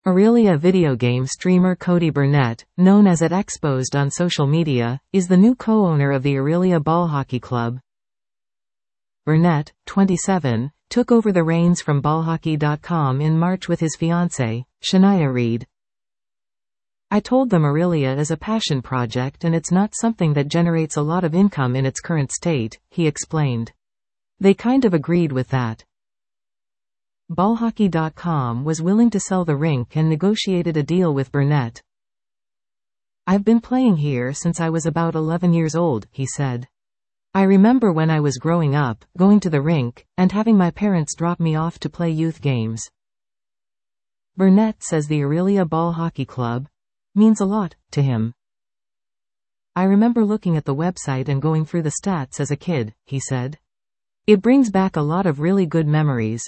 Aurelia video game streamer Cody Burnett, known as @Exposed on social media, is the new co-owner of the Aurelia Ball Hockey Club. Burnett, 27, took over the reins from ballhockey.com in March with his fiancée, Shania Reed. "I told them Aurelia is a passion project and it's not something that generates a lot of income in its current state," he explained. "They kind of agreed with that." Ballhockey.com was willing to sell the rink and negotiated a deal with Burnett. "I've been playing here since I was about 11 years old," he said. "I remember when I was growing up, going to the rink, and having my parents drop me off to play youth games." Burnett says the Aurelia Ball Hockey Club means a lot to him. "I remember looking at the website and going through the stats as a kid," he said. "It brings back a lot of really good memories."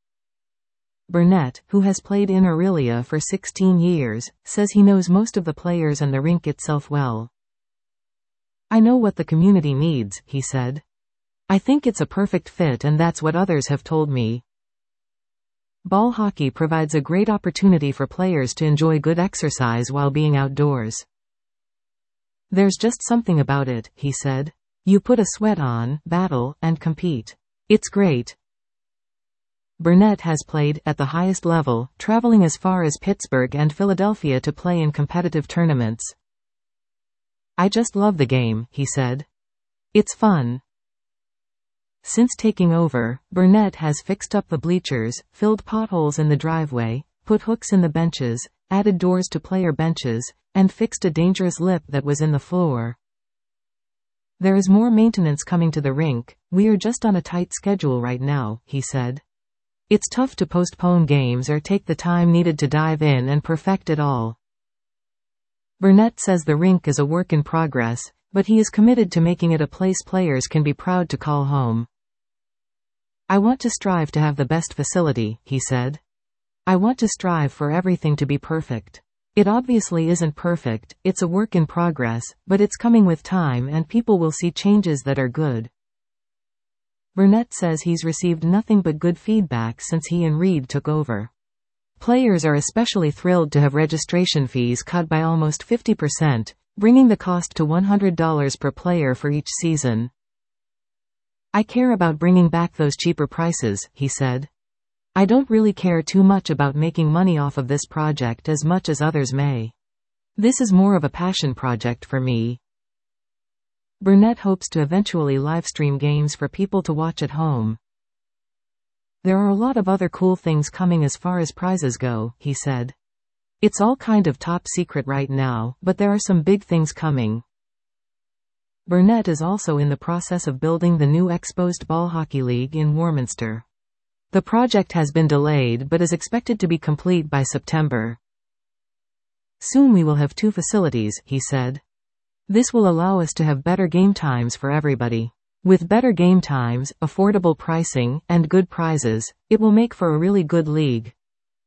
Burnett, who has played in Aurelia for 16 years, says he knows most of the players and the rink itself well. "I know what the community needs," he said. "I think it's a perfect fit and that's what others have told me." Ball hockey provides a great opportunity for players to enjoy good exercise while being outdoors. "There's just something about it," he said. "You put a sweat on, battle, and compete. It's great." Burnett has played at the highest level, traveling as far as Pittsburgh and Philadelphia to play in competitive tournaments. "I just love the game," he said. "It's fun." Since taking over, Burnett has fixed up the bleachers, filled potholes in the driveway, put hooks in the benches, added doors to player benches, and fixed a dangerous lip that was in the floor. "There is more maintenance coming to the rink. We are just on a tight schedule right now," he said. "It's tough to postpone games or take the time needed to dive in and perfect it all." Burnett says the rink is a work in progress, but he is committed to making it a place players can be proud to call home. "I want to strive to have the best facility," he said. "I want to strive for everything to be perfect. It obviously isn't perfect, it's a work in progress, but it's coming with time and people will see changes that are good." Burnett says he's received nothing but good feedback since he and Reed took over. Players are especially thrilled to have registration fees cut by almost 50%, bringing the cost to $100 per player for each season. "I care about bringing back those cheaper prices," he said. "I don't really care too much about making money off of this project as much as others may. This is more of a passion project for me." Burnett hopes to eventually livestream games for people to watch at home. "There are a lot of other cool things coming as far as prizes go," he said. "It's all kind of top secret right now, but there are some big things coming." Burnett is also in the process of building the new Exposed Ball Hockey League in Warminster. The project has been delayed but is expected to be complete by September. "Soon we will have 2 facilities," he said. "This will allow us to have better game times for everybody. With better game times, affordable pricing, and good prizes, it will make for a really good league."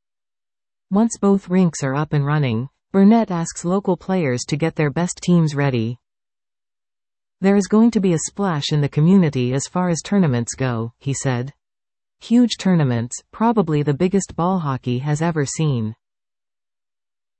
Once both rinks are up and running, Burnett asks local players to get their best teams ready. "There is going to be a splash in the community as far as tournaments go," he said. "Huge tournaments, probably the biggest ball hockey has ever seen.